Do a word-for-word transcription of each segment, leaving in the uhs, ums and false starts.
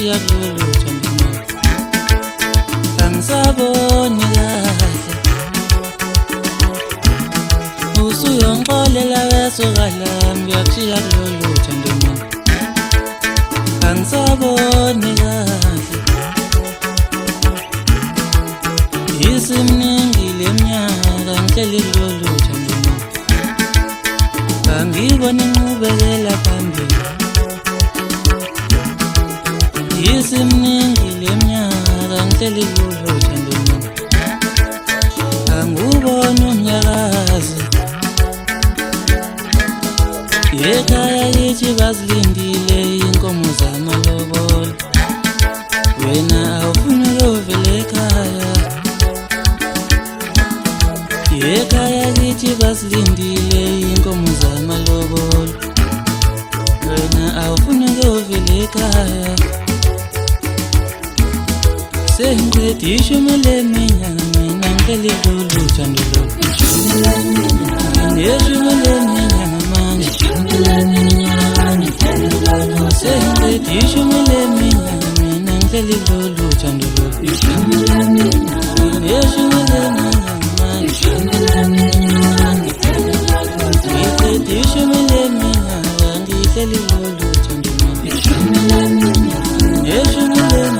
ngangishiya kulolu thando angisaboni kahle usuyongixolela wesokala ngiyakushiya kulolu thando angisaboni kahle isimningi leminyaka ngihleli kulolu thando angibona inqubekela phambili isimningi leminyaka ngihleli kulolu thando angubona umnyakazi ekhaya yithi bazilindile inkomo zamalobolo wena awufuni ukuyovela ekhaya ekhaya yithi bazilindile inkomo zamalobolo wena awufuni ukuyovela ekhaya sengiqeda ishumi leminyaka mina ngihleli kulolu thando neshumi leminyaka manje sengiqeda ishumi leminyaka mina ngihleli kulolu thando neshumi leminyaka manje ngiqeda ishumi leminyaka ngihleli kulolu thando neshumi leminyaka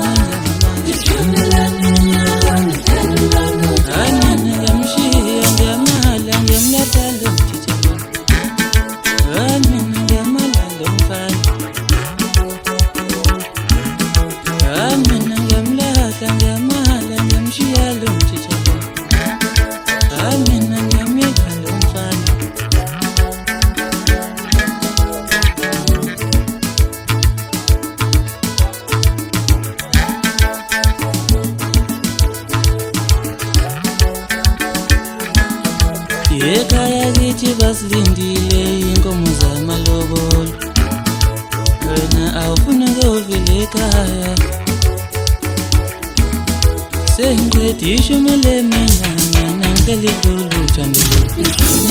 ekhaya kithi basilindile inkomo zamalobolo wena awufuni ukuyovela ekhaya sengiqeda ishumi leminyaka mina ngihleli kulolu thando neshumi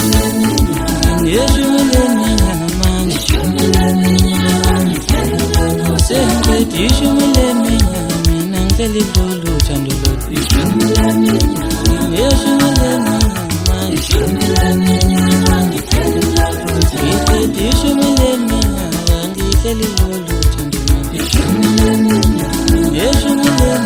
leminyaka manje sengiqeda ishumi leminyaka mina ngihleli kulolu thando neshumi leminyaka ngiqeda ishumi leminyaka ngihleli kulolu thando neshumi leminyaka